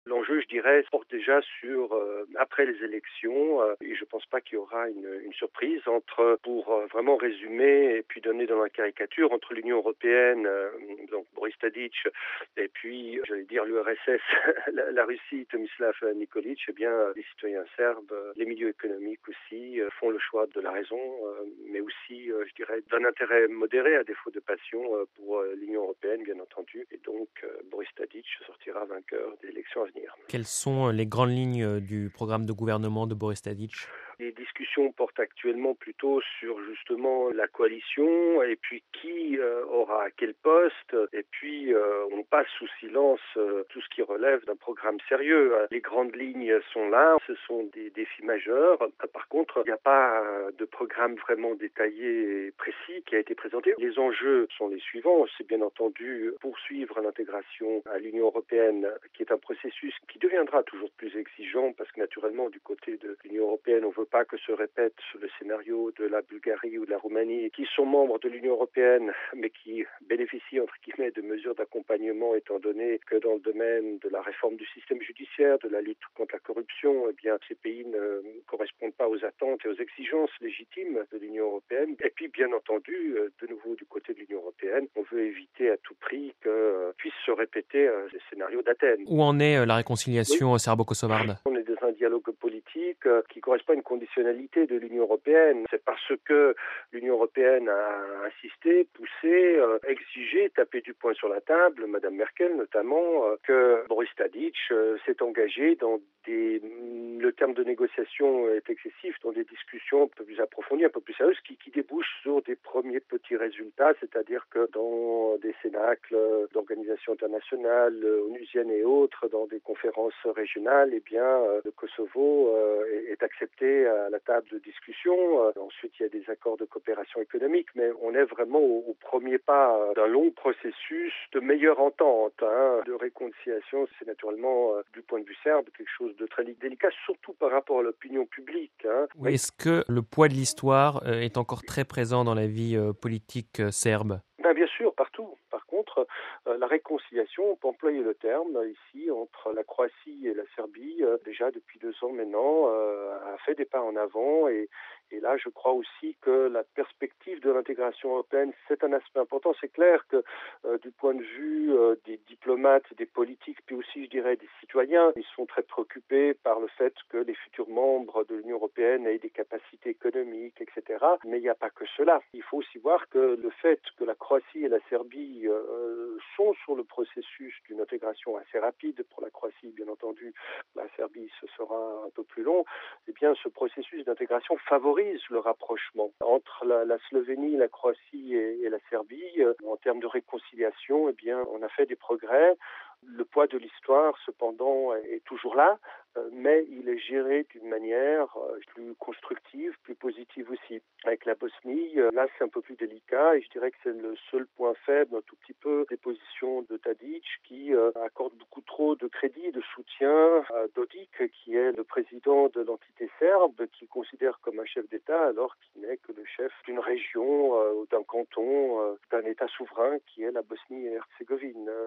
L'enjeu, je dirais, porte déjà sur après les élections et je pense pas qu'il y aura une surprise pour vraiment résumer et puis donner dans la caricature entre l'Union européenne, donc Boris Tadic, et puis, j'allais dire l'URSS, la Russie, Tomislav Nikolic, eh bien, les citoyens serbes, les milieux économiques aussi font le choix de la raison, mais aussi, je dirais, d'un intérêt modéré à défaut de passion pour l'Union européenne, bien entendu. Et donc, Boris Tadic sortira vainqueur des élections à venir. Quelles sont les grandes lignes du programme de gouvernement de Boris Tadic? Les discussions portent actuellement plutôt sur justement la coalition et puis qui aura quel poste et puis on passe sous silence tout ce qui relève d'un programme sérieux. Les grandes lignes sont là, ce sont des défis majeurs. Par contre, il n'y a pas de programme vraiment détaillé et précis qui a été présenté. Les enjeux sont les suivants. C'est bien entendu poursuivre l'intégration à l'Union européenne qui est un processus qui deviendra toujours plus exigeant parce que naturellement du côté de l'Union européenne on veut pas que se répète le scénario de la Bulgarie ou de la Roumanie, qui sont membres de l'Union européenne, mais qui bénéficient, entre guillemets, de mesures d'accompagnement, étant donné que dans le domaine de la réforme du système judiciaire, de la lutte contre la corruption, eh bien, ces pays ne correspondent pas aux attentes et aux exigences légitimes de l'Union européenne. Et puis, bien entendu, de nouveau du côté de l'Union européenne, on veut éviter à tout prix que puisse se répéter le scénario d'Athènes. Où en est la Oui. réconciliation serbo-kosovarde? On est dans un dialogue politique qui correspond à une conditionnalité de l'Union européenne. C'est parce que l'Union européenne a insisté, poussé, exigé, tapé du poing sur la table, Madame Merkel notamment, que Boris Tadic s'est engagé dans le terme de négociation est excessif, dans des discussions un peu plus approfondies, un peu plus sérieuses, qui débouchent sur des premiers petits résultats, c'est-à-dire que dans des cénacles d'organisations internationales, onusiennes et autres, dans des conférences régionales, eh bien, le Kosovo est accepté à la table de discussion. Ensuite, il y a des accords de coopération économique, mais on est vraiment au premier pas d'un long processus de meilleure entente, de réconciliation. C'est naturellement, du point de vue serbe, quelque chose de très délicat, surtout par rapport à l'opinion publique. Oui, est-ce que le poids de l'histoire est encore très présent dans la vie politique serbe? Ben, bien sûr, partout. Par contre, la réconciliation, on peut employer le terme ici, entre la Croatie et la Serbie, déjà depuis 2 ans maintenant, a fait des pas en avant et là, je crois aussi que la perspective de l'intégration européenne, c'est un aspect important. C'est clair que du point de vue des diplomates, des politiques, puis aussi, je dirais, des citoyens, ils sont très préoccupés par le fait que les futurs membres de l'Union européenne aient des capacités économiques, etc. Mais il n'y a pas que cela. Il faut aussi voir que le fait que la Croatie et la Serbie sont sur le processus d'une intégration assez rapide, pour la Croatie, bien entendu, la Serbie, ce sera un peu plus long, eh bien, ce processus d'intégration favorise le rapprochement entre la Slovénie, la Croatie et la Serbie. En termes de réconciliation, eh bien, on a fait des progrès. Le poids de l'histoire, cependant, est toujours là, mais il est géré d'une manière plus constructive, plus positive aussi. Avec la Bosnie, là, c'est un peu plus délicat et je dirais que c'est le seul point faible, un tout petit peu, des positions de Tadic qui accorde beaucoup trop de crédit et de soutien à Dodik, qui est le président de l'entité serbe, qu'il considère comme un chef d'État alors qu'il n'est que le chef d'une région, d'un canton, d'un État souverain qui est la Bosnie et Herzégovine.